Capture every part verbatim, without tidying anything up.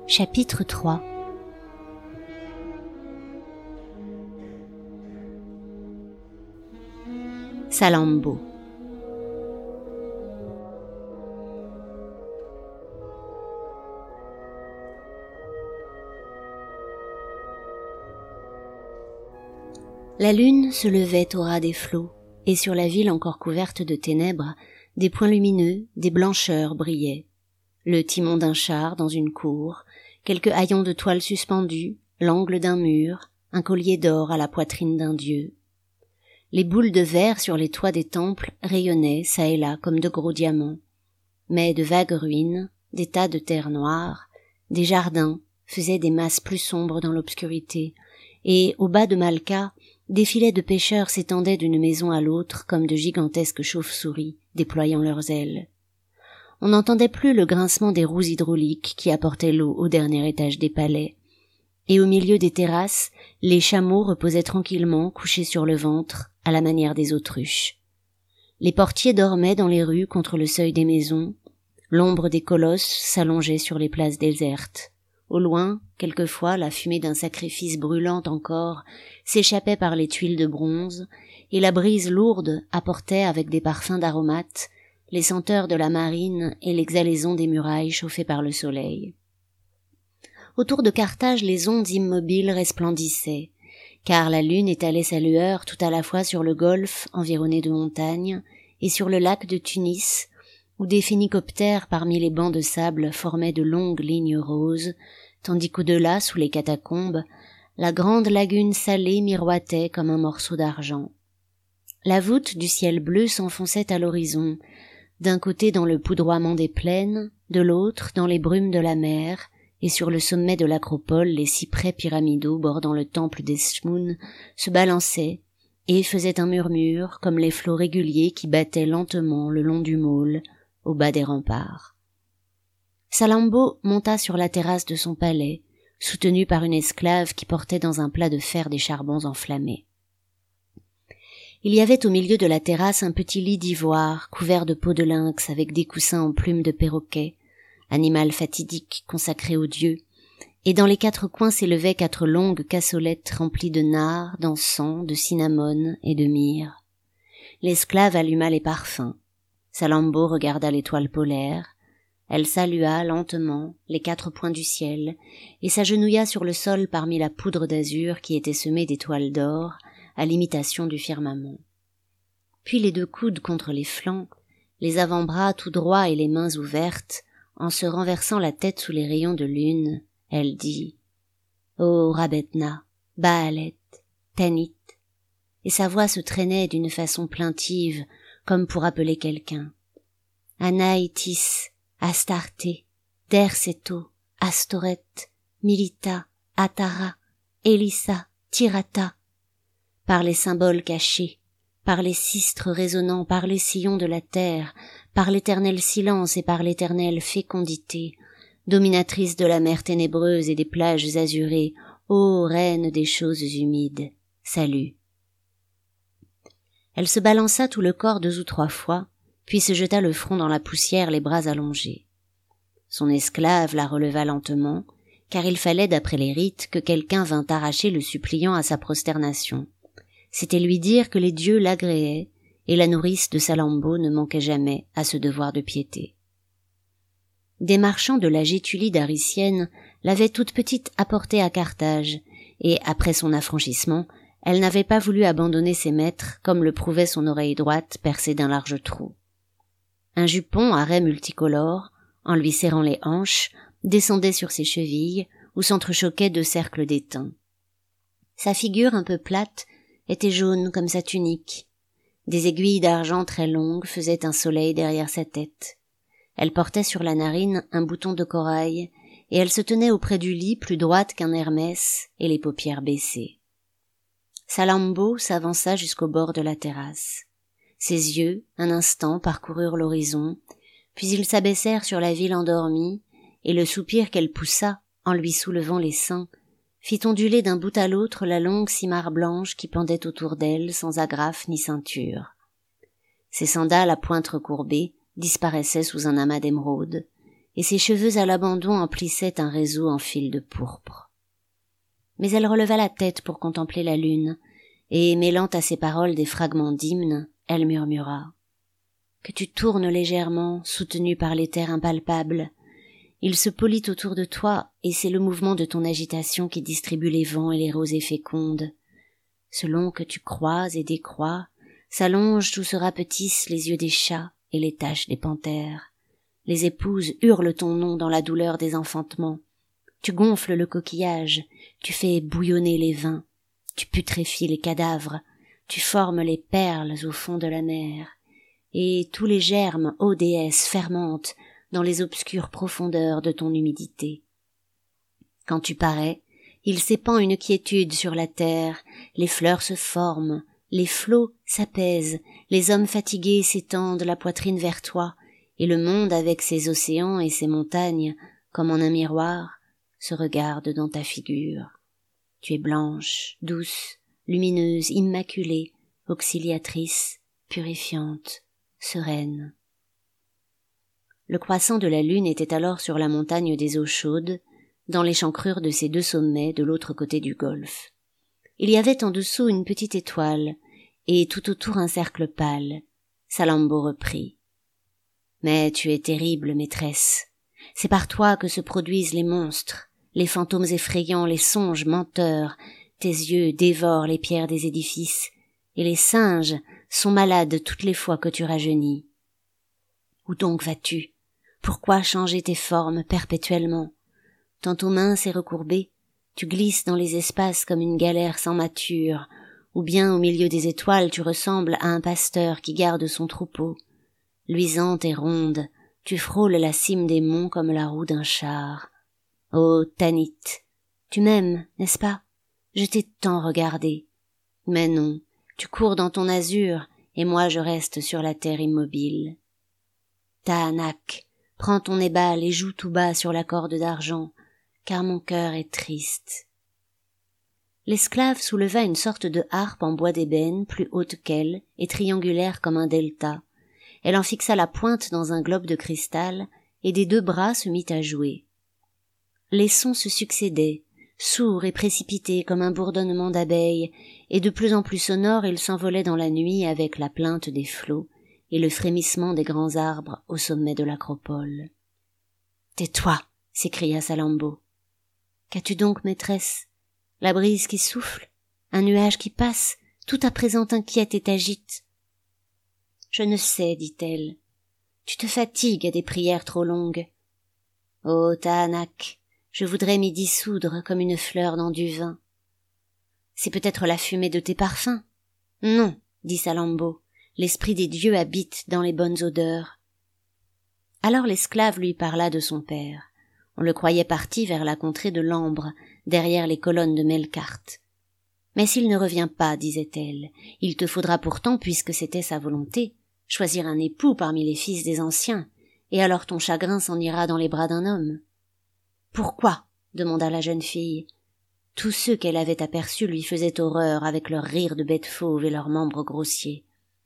Chapitre trois. Salammbô. La lune se levait au ras des flots, et sur la ville encore couverte de ténèbres, des points lumineux, des blancheurs brillaient. Le timon d'un char dans une cour, quelques haillons de toile suspendus, l'angle d'un mur, un collier d'or à la poitrine d'un dieu. Les boules de verre sur les toits des temples rayonnaient çà et là comme de gros diamants. Mais de vagues ruines, des tas de terre noire, des jardins faisaient des masses plus sombres dans l'obscurité, et au bas de Malqua, des filets de pêcheurs s'étendaient d'une maison à l'autre comme de gigantesques chauves-souris déployant leurs ailes. On n'entendait plus le grincement des roues hydrauliques qui apportaient l'eau au dernier étage des palais, et au milieu des terrasses, les chameaux reposaient tranquillement couchés sur le ventre à la manière des autruches. Les portiers dormaient dans les rues contre le seuil des maisons, l'ombre des colosses s'allongeait sur les places désertes. Au loin, quelquefois, la fumée d'un sacrifice brûlant encore s'échappait par les tuiles de bronze, et la brise lourde apportait avec des parfums d'aromates les senteurs de la marine et l'exhalaison des murailles chauffées par le soleil. Autour de Carthage, les ondes immobiles resplendissaient, car la lune étalait sa lueur tout à la fois sur le golfe environné de montagnes et sur le lac de Tunis, où des phénicoptères parmi les bancs de sable formaient de longues lignes roses, tandis qu'au-delà, sous les catacombes, la grande lagune salée miroitait comme un morceau d'argent. La voûte du ciel bleu s'enfonçait à l'horizon, d'un côté dans le poudroiement des plaines, de l'autre dans les brumes de la mer, et sur le sommet de l'acropole les cyprès pyramidaux bordant le temple d'Eshmoun se balançaient et faisaient un murmure comme les flots réguliers qui battaient lentement le long du môle, au bas des remparts. Salammbô monta sur la terrasse de son palais, soutenue par une esclave qui portait dans un plat de fer des charbons enflammés. Il y avait au milieu de la terrasse un petit lit d'ivoire couvert de peau de lynx avec des coussins en plumes de perroquet, animal fatidique consacré aux dieux, et dans les quatre coins s'élevaient quatre longues cassolettes remplies de nard, d'encens, de cinnamome et de myrrhe. L'esclave alluma les parfums. Salammbô regarda l'étoile polaire. Elle salua lentement les quatre points du ciel et s'agenouilla sur le sol parmi la poudre d'azur qui était semée d'étoiles d'or à l'imitation du firmament. Puis les deux coudes contre les flancs, les avant-bras tout droits et les mains ouvertes, en se renversant la tête sous les rayons de lune, elle dit « Ô Rabethna, Baalet, Tanit » et sa voix se traînait d'une façon plaintive, comme pour appeler quelqu'un. « Anaïtis, Astarté, Derceto, Astoret, Milita, Atara, Elissa, Tirata » par les symboles cachés, par les sistres résonnants, par les sillons de la terre, par l'éternel silence et par l'éternelle fécondité, dominatrice de la mer ténébreuse et des plages azurées, ô reine des choses humides, salut. Elle se balança tout le corps deux ou trois fois, puis se jeta le front dans la poussière, les bras allongés. Son esclave la releva lentement, car il fallait, d'après les rites, que quelqu'un vînt arracher le suppliant à sa prosternation. C'était lui dire que les dieux l'agréaient, et la nourrice de Salammbô ne manquait jamais à ce devoir de piété. Des marchands de la Gétulie daricienne l'avaient toute petite apportée à Carthage, et après son affranchissement, elle n'avait pas voulu abandonner ses maîtres, comme le prouvait son oreille droite percée d'un large trou. Un jupon à raies multicolores, en lui serrant les hanches, descendait sur ses chevilles, où s'entrechoquaient deux cercles d'étain. Sa figure un peu plate était jaune comme sa tunique. Des aiguilles d'argent très longues faisaient un soleil derrière sa tête. Elle portait sur la narine un bouton de corail, et elle se tenait auprès du lit plus droite qu'un Hermès, et les paupières baissées. Salammbô s'avança jusqu'au bord de la terrasse. Ses yeux, un instant, parcoururent l'horizon, puis ils s'abaissèrent sur la ville endormie, et le soupir qu'elle poussa, en lui soulevant les seins, fit onduler d'un bout à l'autre la longue simarre blanche qui pendait autour d'elle sans agrafe ni ceinture. Ses sandales à pointe recourbée disparaissaient sous un amas d'émeraudes, et ses cheveux à l'abandon emplissaient un réseau en fil de pourpre. Mais elle releva la tête pour contempler la lune, et, mêlant à ses paroles des fragments d'hymne, elle murmura « Que tu tournes légèrement, soutenu par l'éther impalpable. Il se polit autour de toi, et c'est le mouvement de ton agitation qui distribue les vents et les rosées fécondes. Selon que tu crois et décrois, s'allongent ou se rapetissent les yeux des chats et les taches des panthères. Les épouses hurlent ton nom dans la douleur des enfantements. Tu gonfles le coquillage, tu fais bouillonner les vins, tu putréfies les cadavres, tu formes les perles au fond de la mer, et tous les germes, ô déesse, fermentent dans les obscures profondeurs de ton humidité. Quand tu parais, il s'épand une quiétude sur la terre, les fleurs se forment, les flots s'apaisent, les hommes fatigués s'étendent la poitrine vers toi, et le monde avec ses océans et ses montagnes, comme en un miroir, se regarde dans ta figure. Tu es blanche, douce, lumineuse, immaculée, auxiliatrice, purifiante, sereine. Le croissant de la lune était alors sur la montagne des eaux chaudes, dans l'échancrure de ses deux sommets de l'autre côté du golfe. Il y avait en dessous une petite étoile, et tout autour un cercle pâle. Salammbô reprit. « Mais tu es terrible, maîtresse. C'est par toi que se produisent les monstres, les fantômes effrayants, les songes menteurs. Tes yeux dévorent les pierres des édifices, et les singes sont malades toutes les fois que tu rajeunis. Où donc vas-tu? Pourquoi changer tes formes perpétuellement? Tantôt mince et recourbée, tu glisses dans les espaces comme une galère sans mâture, ou bien au milieu des étoiles tu ressembles à un pasteur qui garde son troupeau. Luisante et ronde, tu frôles la cime des monts comme la roue d'un char. Ô Tanit, tu m'aimes, n'est-ce pas? Je t'ai tant regardé. Mais non, tu cours dans ton azur, et moi je reste sur la terre immobile. Taanach, prends ton ébale et joue tout bas sur la corde d'argent, car mon cœur est triste. L'esclave souleva une sorte de harpe en bois d'ébène, plus haute qu'elle, et triangulaire comme un delta. Elle en fixa la pointe dans un globe de cristal, et des deux bras se mit à jouer. Les sons se succédaient, sourds et précipités comme un bourdonnement d'abeilles, et de plus en plus sonores ils s'envolaient dans la nuit avec la plainte des flots et le frémissement des grands arbres au sommet de l'acropole. « Tais-toi » s'écria Salammbô. « Qu'as-tu donc, maîtresse? La brise qui souffle, un nuage qui passe, tout à présent t'inquiète et t'agite. »« Je ne sais, dit-elle. Tu te fatigues à des prières trop longues. Ô Taanach, je voudrais m'y dissoudre comme une fleur dans du vin. C'est peut-être la fumée de tes parfums? Non, dit Salammbô, l'esprit des dieux habite dans les bonnes odeurs. Alors l'esclave lui parla de son père. On le croyait parti vers la contrée de l'Ambre, derrière les colonnes de Melkart. Mais s'il ne revient pas, disait-elle, il te faudra pourtant, puisque c'était sa volonté, choisir un époux parmi les fils des anciens, et alors ton chagrin s'en ira dans les bras d'un homme. Pourquoi? Demanda la jeune fille. Tous ceux qu'elle avait aperçus lui faisaient horreur avec leurs rires de bêtes fauves et leurs membres grossiers.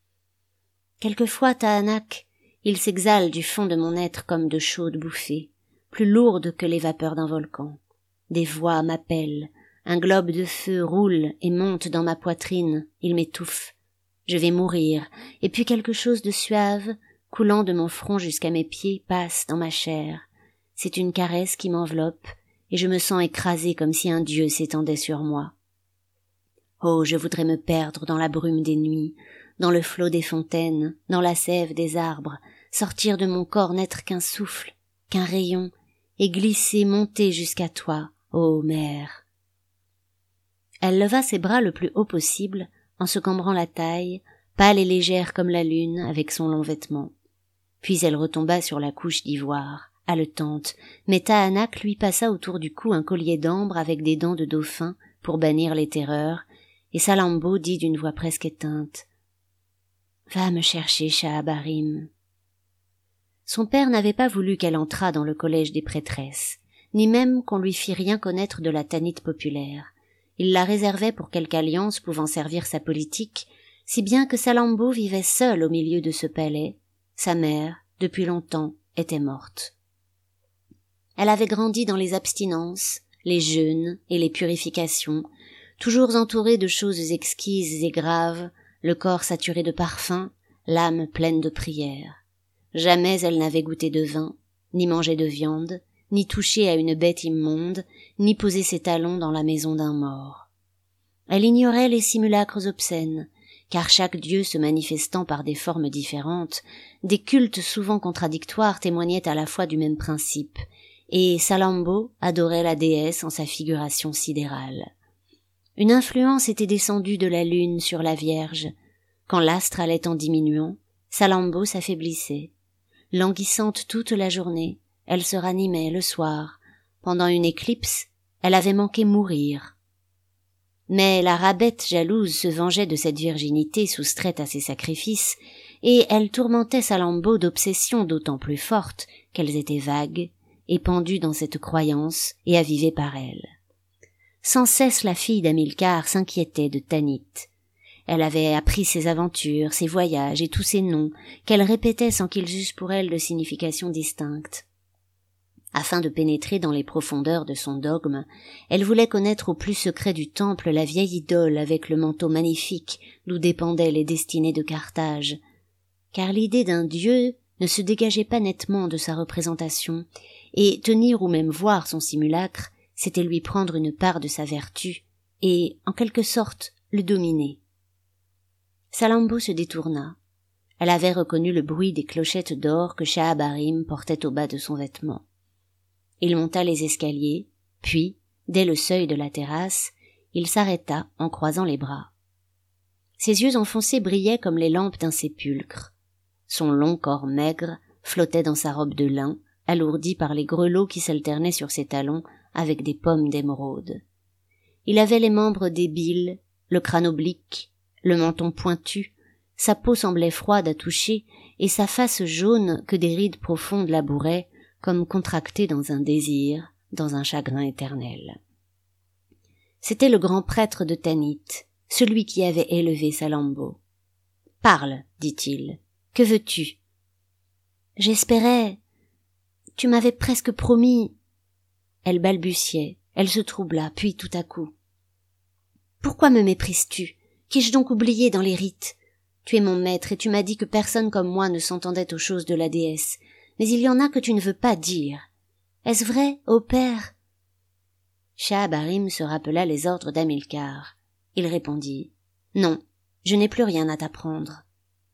Quelquefois, Taanach, il s'exhale du fond de mon être comme de chaudes bouffées, plus lourdes que les vapeurs d'un volcan. Des voix m'appellent, un globe de feu roule et monte dans ma poitrine, il m'étouffe. Je vais mourir, et puis quelque chose de suave, coulant de mon front jusqu'à mes pieds, passe dans ma chair. C'est une caresse qui m'enveloppe, et je me sens écrasée comme si un dieu s'étendait sur moi. Oh, je voudrais me perdre dans la brume des nuits, dans le flot des fontaines, dans la sève des arbres, sortir de mon corps n'être qu'un souffle, qu'un rayon, et glisser, monter jusqu'à toi, ô mère. Elle leva ses bras le plus haut possible, en se cambrant la taille, pâle et légère comme la lune, avec son long vêtement. Puis elle retomba sur la couche d'ivoire, haletante, mais Taanach lui passa autour du cou un collier d'ambre avec des dents de dauphin pour bannir les terreurs, et Salammbô dit d'une voix presque éteinte « Va me chercher, Sha'abarim. » Son père n'avait pas voulu qu'elle entrât dans le collège des prêtresses, ni même qu'on lui fît rien connaître de la Tanit populaire. Il la réservait pour quelque alliance pouvant servir sa politique, si bien que Salammbô vivait seule au milieu de ce palais. Sa mère, depuis longtemps, était morte. Elle avait grandi dans les abstinences, les jeûnes et les purifications, toujours entourée de choses exquises et graves, le corps saturé de parfums, l'âme pleine de prières. Jamais elle n'avait goûté de vin, ni mangé de viande, ni touché à une bête immonde, ni posé ses talons dans la maison d'un mort. Elle ignorait les simulacres obscènes, car chaque dieu se manifestant par des formes différentes, des cultes souvent contradictoires témoignaient à la fois du même principe, et Salammbô adorait la déesse en sa figuration sidérale. Une influence était descendue de la lune sur la Vierge. Quand l'astre allait en diminuant, Salammbô s'affaiblissait. Languissante toute la journée, elle se ranimait le soir. Pendant une éclipse, elle avait manqué mourir. Mais la rabbête jalouse se vengeait de cette virginité soustraite à ses sacrifices, et elle tourmentait Salammbô d'obsessions d'autant plus fortes qu'elles étaient vagues, épandues dans cette croyance et avivées par elle. Sans cesse la fille d'Hamilcar s'inquiétait de Tanit. Elle avait appris ses aventures, ses voyages et tous ses noms, qu'elle répétait sans qu'ils eussent pour elle de signification distincte. Afin de pénétrer dans les profondeurs de son dogme, elle voulait connaître au plus secret du temple la vieille idole avec le manteau magnifique d'où dépendaient les destinées de Carthage. Car l'idée d'un dieu ne se dégageait pas nettement de sa représentation, et tenir ou même voir son simulacre, c'était lui prendre une part de sa vertu, et, en quelque sorte, le dominer. Salammbô se détourna. Elle avait reconnu le bruit des clochettes d'or que Shahabarim portait au bas de son vêtement. Il monta les escaliers, puis, dès le seuil de la terrasse, il s'arrêta en croisant les bras. Ses yeux enfoncés brillaient comme les lampes d'un sépulcre. Son long corps maigre flottait dans sa robe de lin, alourdi par les grelots qui s'alternaient sur ses talons avec des pommes d'émeraude. Il avait les membres débiles, le crâne oblique, le menton pointu, sa peau semblait froide à toucher, et sa face jaune que des rides profondes labouraient, comme contractée dans un désir, dans un chagrin éternel. C'était le grand prêtre de Tanit, celui qui avait élevé Salammbô. « Parle, dit-il. Que veux-tu » ? « J'espérais... Tu m'avais presque promis... » Elle balbutiait, elle se troubla, puis tout à coup. « Pourquoi me méprises-tu ? Qu'ai-je donc oublié dans les rites ? Tu es mon maître et tu m'as dit que personne comme moi ne s'entendait aux choses de la déesse. Mais il y en a que tu ne veux pas dire. Est-ce vrai, ô père ?» Shahabarim se rappela les ordres d'Hamilcar. Il répondit « Non, je n'ai plus rien à t'apprendre. »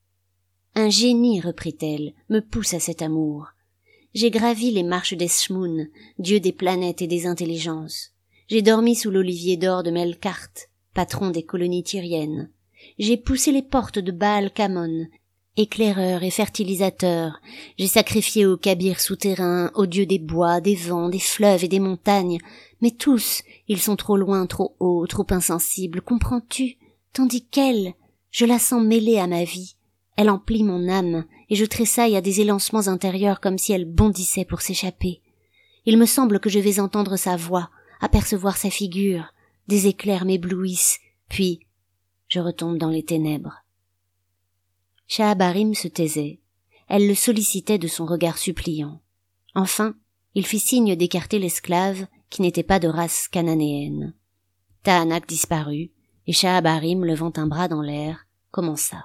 « Un génie, reprit-elle, me pousse à cet amour. J'ai gravi les marches d'Eshmoun, dieu des planètes et des intelligences. J'ai dormi sous l'olivier d'or de Melkart, patron des colonies tyriennes. J'ai poussé les portes de Baal Kamon, éclaireur et fertilisateur. J'ai sacrifié aux kabirs souterrains, aux dieux des bois, des vents, des fleuves et des montagnes. Mais tous, ils sont trop loin, trop hauts, trop insensibles, comprends-tu? Tandis qu'elle, je la sens mêlée à ma vie. Elle emplit mon âme, et je tressaille à des élancements intérieurs comme si elle bondissait pour s'échapper. Il me semble que je vais entendre sa voix, apercevoir sa figure. Des éclairs m'éblouissent, puis je retombe dans les ténèbres. Shahabarim se taisait. Elle le sollicitait de son regard suppliant. Enfin, il fit signe d'écarter l'esclave qui n'était pas de race cananéenne. Tahanak disparut, et Shahabarim, levant un bras dans l'air, commença.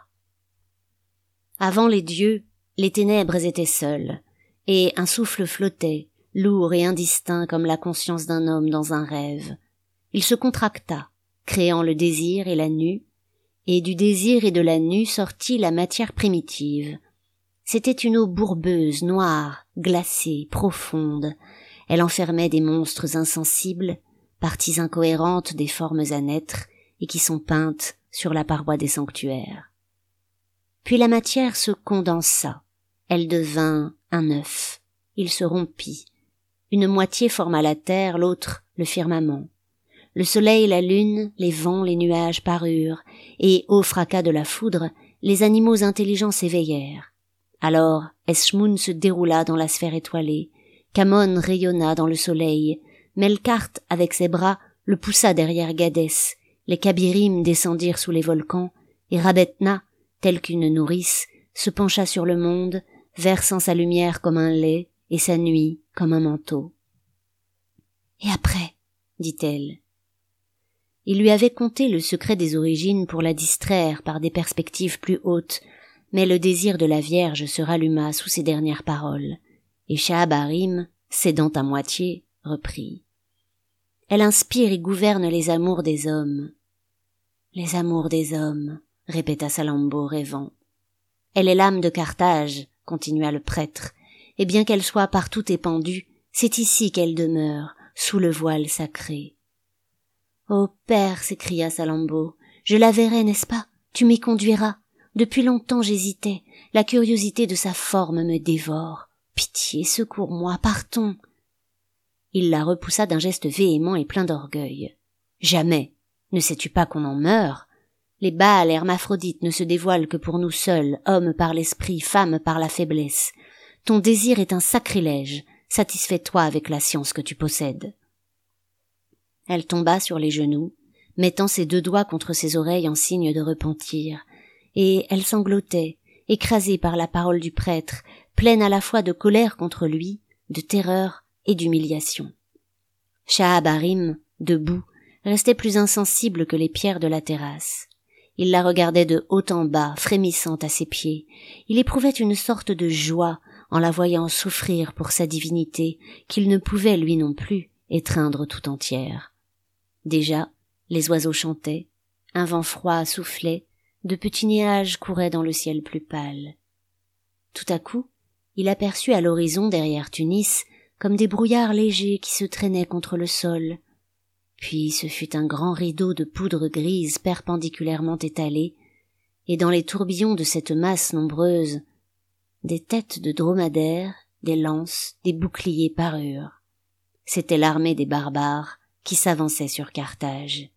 Avant les dieux, les ténèbres étaient seules, et un souffle flottait, lourd et indistinct comme la conscience d'un homme dans un rêve. Il se contracta, créant le désir et la nue, et du désir et de la nue sortit la matière primitive. C'était une eau bourbeuse, noire, glacée, profonde. Elle enfermait des monstres insensibles, parties incohérentes des formes à naître, et qui sont peintes sur la paroi des sanctuaires. Puis la matière se condensa. Elle devint un œuf. Il se rompit. Une moitié forma la terre, l'autre le firmament. Le soleil, la lune, les vents, les nuages parurent, et, au fracas de la foudre, les animaux intelligents s'éveillèrent. Alors, Eshmoun se déroula dans la sphère étoilée, Kamon rayonna dans le soleil, Melkart, avec ses bras, le poussa derrière Gadès, les Kabirim descendirent sous les volcans, et Rabetna, telle qu'une nourrice, se pencha sur le monde, versant sa lumière comme un lait et sa nuit comme un manteau. Et après, dit-elle. Il lui avait conté le secret des origines pour la distraire par des perspectives plus hautes, mais le désir de la Vierge se ralluma sous ces dernières paroles, et Schahabarim, cédant à moitié, reprit. Elle inspire et gouverne les amours des hommes. Les amours des hommes, répéta Salammbô rêvant. Elle est l'âme de Carthage, continua le prêtre, et bien qu'elle soit partout épandue, c'est ici qu'elle demeure, sous le voile sacré. Ô père, s'écria Salammbô, je la verrai, n'est-ce pas? Tu m'y conduiras. Depuis longtemps j'hésitais, la curiosité de sa forme me dévore. Pitié, secours-moi, partons. Il la repoussa d'un geste véhément et plein d'orgueil. Jamais. Ne sais-tu pas qu'on en meurt? Les Baals hermaphrodites ne se dévoilent que pour nous seuls, hommes par l'esprit, femmes par la faiblesse. Ton désir est un sacrilège. Satisfais-toi avec la science que tu possèdes. Elle tomba sur les genoux, mettant ses deux doigts contre ses oreilles en signe de repentir, et elle sanglotait, écrasée par la parole du prêtre, pleine à la fois de colère contre lui, de terreur et d'humiliation. Schahabarim, debout, restait plus insensible que les pierres de la terrasse. Il la regardait de haut en bas, frémissant à ses pieds. Il éprouvait une sorte de joie en la voyant souffrir pour sa divinité, qu'il ne pouvait, lui non plus, étreindre tout entière. Déjà, les oiseaux chantaient, un vent froid soufflait, de petits nuages couraient dans le ciel plus pâle. Tout à coup, il aperçut à l'horizon derrière Tunis comme des brouillards légers qui se traînaient contre le sol. Puis ce fut un grand rideau de poudre grise perpendiculairement étalé, et dans les tourbillons de cette masse nombreuse, des têtes de dromadaires, des lances, des boucliers parurent. C'était l'armée des barbares qui s'avançait sur Carthage.